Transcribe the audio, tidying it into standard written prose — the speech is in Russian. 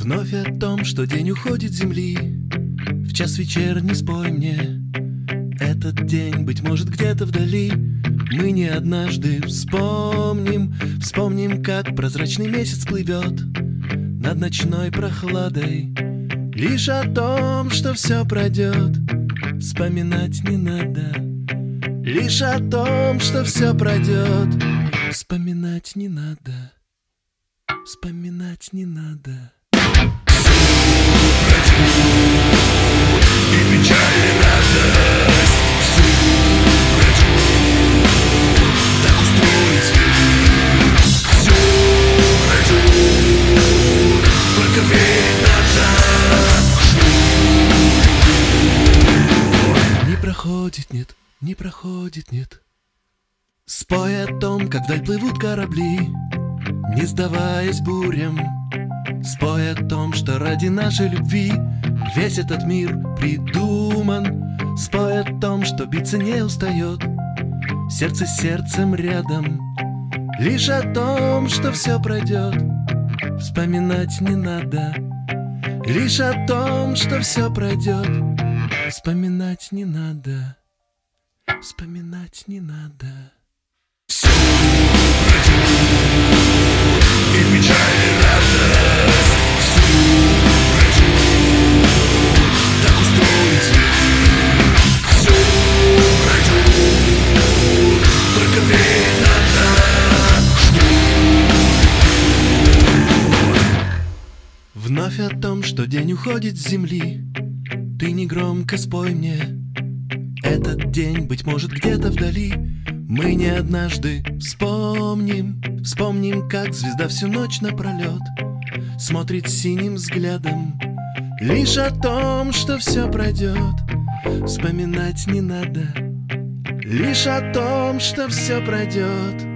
Вновь о том, что день уходит с земли. В час вечерний спой мне. Этот день, быть может, где-то вдали. Мы не однажды вспомним, как прозрачный месяц плывет над ночной прохладой. Лишь о том, что все пройдет, вспоминать не надо. Лишь о том, что все пройдет, вспоминать не надо. Вспоминать не надо. И печаль, и радость всю пройду. Так устроить всю пройду. Только верить надо. Не проходит, нет, не проходит, нет. Спой о том, как вдаль плывут корабли, не сдаваясь бурям. Спой о том, что ради нашей любви весь этот мир придуман. Спой о том, что биться не устает сердце с сердцем рядом. Лишь о том, что все пройдет, вспоминать не надо. Лишь о том, что все пройдет, вспоминать не надо. Вспоминать не надо. Всю пройду. И печаль, и радость всю пройду. Так устроить всю пройду. Только верить надо. Вновь о том, что день уходит с земли. Ты негромко спой мне. Этот день, быть может, где-то вдали. Мы не однажды вспомним, как звезда всю ночь напролет смотрит синим взглядом. Лишь о том, что все пройдет, вспоминать не надо. Лишь о том, что все пройдет,